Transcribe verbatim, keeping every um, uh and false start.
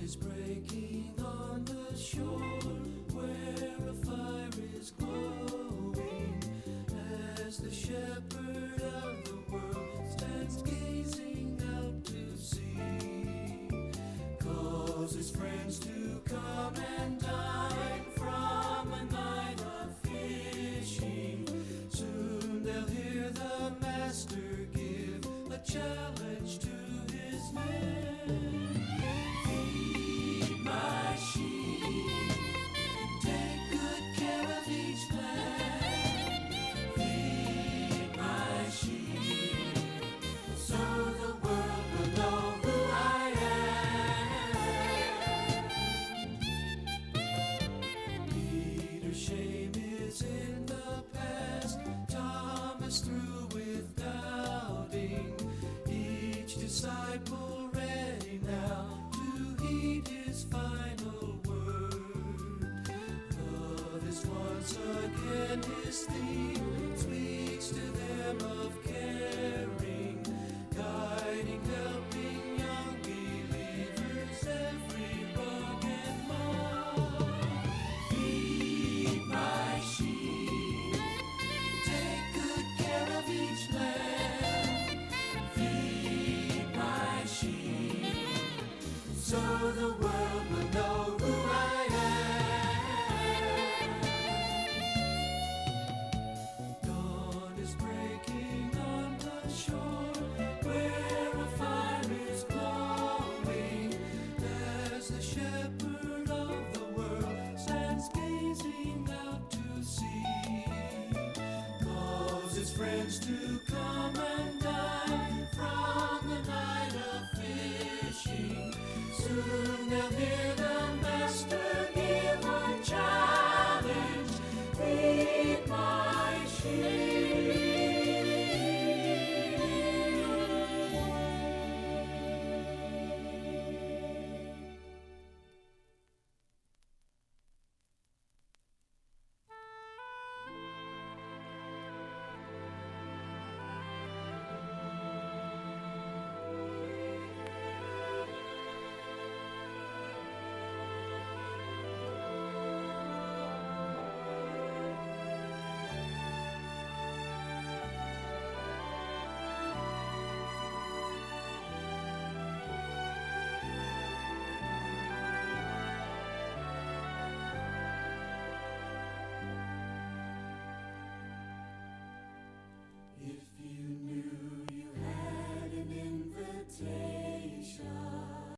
is breaking on the shore where a fire is glowing as the shepherd of the world stands gazing out to sea. Calls his friends to come and dine from a night of fishing. Soon they'll hear the master give a challenge to his men. Feed my sheep, take good care of each plant. Feed my sheep, so the world will know who I am. Peter's shame is in the past, Thomas through with doubting, each disciple ready now to heed his final word. Love is once again his theme, speaks to them of caring, guiding, helping young believers every rung and more. Feed my sheep, take good care of each lamb. Feed my sheep, so the world will know who I am. Dawn is breaking on the shore where a fire is glowing as the shepherd of the world stands gazing out to sea. Calls his friends to